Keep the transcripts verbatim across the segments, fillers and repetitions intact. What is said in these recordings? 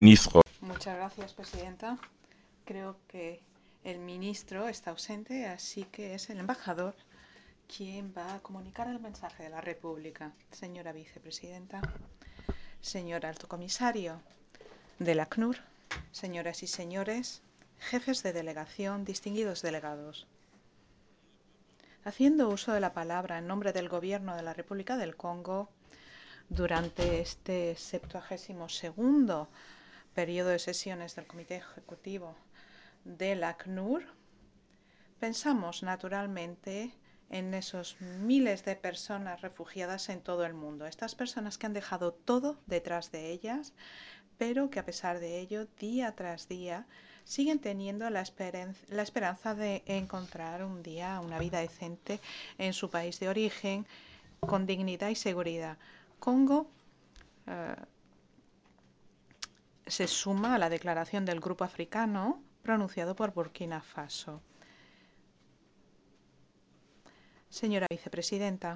Ministro. Muchas gracias, presidenta. Creo que el ministro está ausente, así que es el embajador quien va a comunicar el mensaje de la República. Señora vicepresidenta, señor alto comisario del ACNUR, señoras y señores, jefes de delegación, distinguidos delegados. Haciendo uso de la palabra en nombre del Gobierno de la República del Congo, durante este septuagésimo segundo periodo de sesiones del Comité Ejecutivo del ACNUR, pensamos naturalmente en esos miles de personas refugiadas en todo el mundo, estas personas que han dejado todo detrás de ellas, pero que a pesar de ello, día tras día, siguen teniendo la, la esperanza de encontrar un día una vida decente en su país de origen, con dignidad y seguridad. Congo eh, se suma a la declaración del Grupo Africano pronunciado por Burkina Faso. Señora vicepresidenta,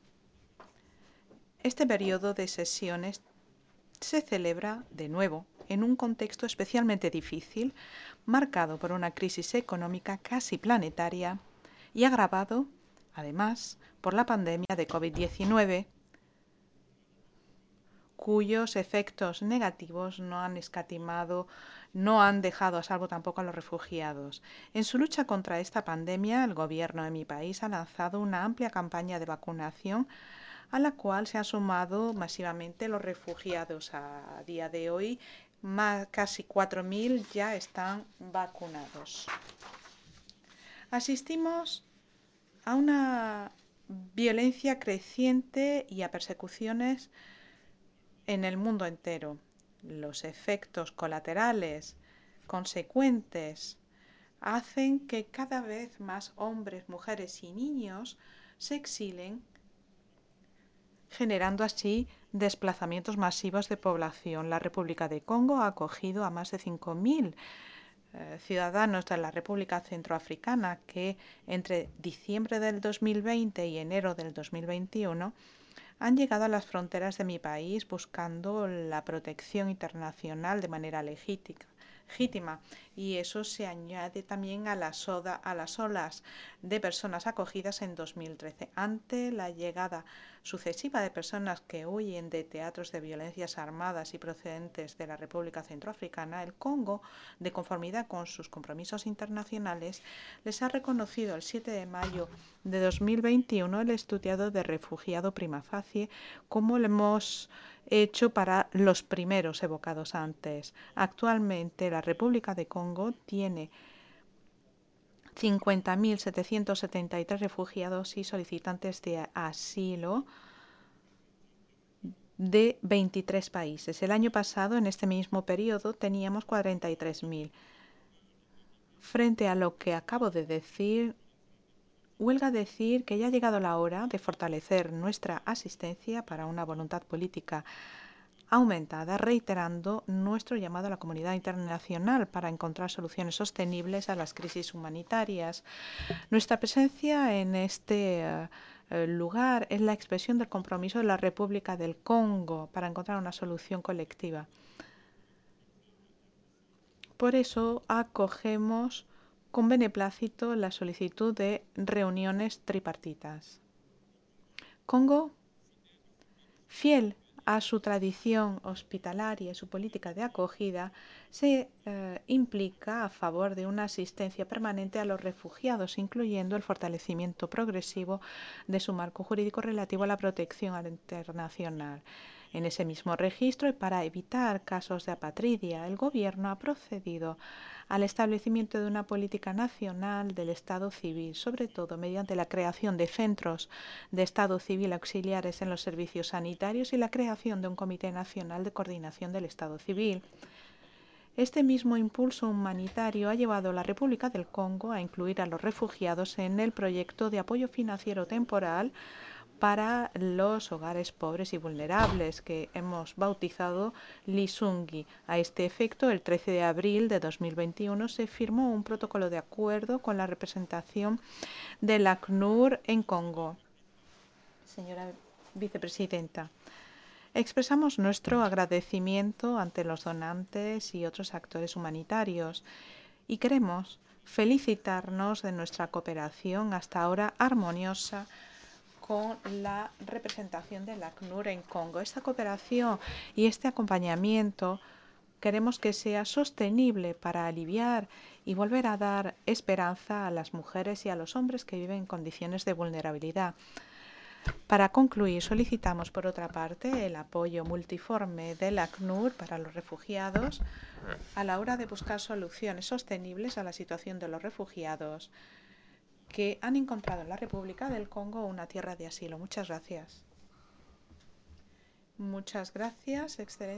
este periodo de sesiones se celebra de nuevo en un contexto especialmente difícil, marcado por una crisis económica casi planetaria y agravado, además, por la pandemia de COVID diecinueve, cuyos efectos negativos no han escatimado, no han dejado a salvo tampoco a los refugiados. En su lucha contra esta pandemia, el gobierno de mi país ha lanzado una amplia campaña de vacunación a la cual se han sumado masivamente los refugiados. A día de hoy, más, casi cuatro mil ya están vacunados. Asistimos a una violencia creciente y a persecuciones en el mundo entero. Los efectos colaterales consecuentes hacen que cada vez más hombres, mujeres y niños se exilen, generando así desplazamientos masivos de población. La República de Congo ha acogido a más de cinco mil eh, ciudadanos de la República Centroafricana que entre diciembre del dos mil veinte y enero del dos mil veintiuno han llegado a las fronteras de mi país buscando la protección internacional de manera legítima. legítima y eso se añade también a las, oda, a las olas de personas acogidas en dos mil trece. Ante la llegada sucesiva de personas que huyen de teatros de violencias armadas y procedentes de la República Centroafricana, el Congo, de conformidad con sus compromisos internacionales, les ha reconocido el siete de mayo de dos mil veintiuno el estudiado de refugiado prima facie, como lo hemos hecho para los primeros evocados antes. Actualmente la República de Congo tiene cincuenta mil setecientos setenta y tres refugiados y solicitantes de asilo de veintitrés países. El año pasado, en este mismo periodo, teníamos cuarenta y tres mil. Frente a lo que acabo de decir, huelga decir que ya ha llegado la hora de fortalecer nuestra asistencia para una voluntad política aumentada, reiterando nuestro llamado a la comunidad internacional para encontrar soluciones sostenibles a las crisis humanitarias. Nuestra presencia en este uh, lugar es la expresión del compromiso de la República del Congo para encontrar una solución colectiva. Por eso acogemos con beneplácito la solicitud de reuniones tripartitas. Congo, fiel a su tradición hospitalaria y su política de acogida, se eh, implica a favor de una asistencia permanente a los refugiados, incluyendo el fortalecimiento progresivo de su marco jurídico relativo a la protección internacional. En ese mismo registro y para evitar casos de apatridia, el Gobierno ha procedido al establecimiento de una política nacional del Estado civil, sobre todo mediante la creación de centros de Estado civil auxiliares en los servicios sanitarios y la creación de un Comité Nacional de Coordinación del Estado civil. Este mismo impulso humanitario ha llevado a la República del Congo a incluir a los refugiados en el proyecto de apoyo financiero temporal para los hogares pobres y vulnerables, que hemos bautizado Lisungi. A este efecto, el trece de abril de dos mil veintiuno se firmó un protocolo de acuerdo con la representación del ACNUR en Congo. Señora vicepresidenta, Expresamos nuestro agradecimiento ante los donantes y otros actores humanitarios y queremos felicitarnos de nuestra cooperación hasta ahora armoniosa con la representación del ACNUR en Congo. Esta cooperación y este acompañamiento queremos que sea sostenible para aliviar y volver a dar esperanza a las mujeres y a los hombres que viven en condiciones de vulnerabilidad. Para concluir, solicitamos, por otra parte, el apoyo multiforme del ACNUR para los refugiados a la hora de buscar soluciones sostenibles a la situación de los refugiados que han encontrado en la República del Congo una tierra de asilo. Muchas gracias. Muchas gracias, Excelencia.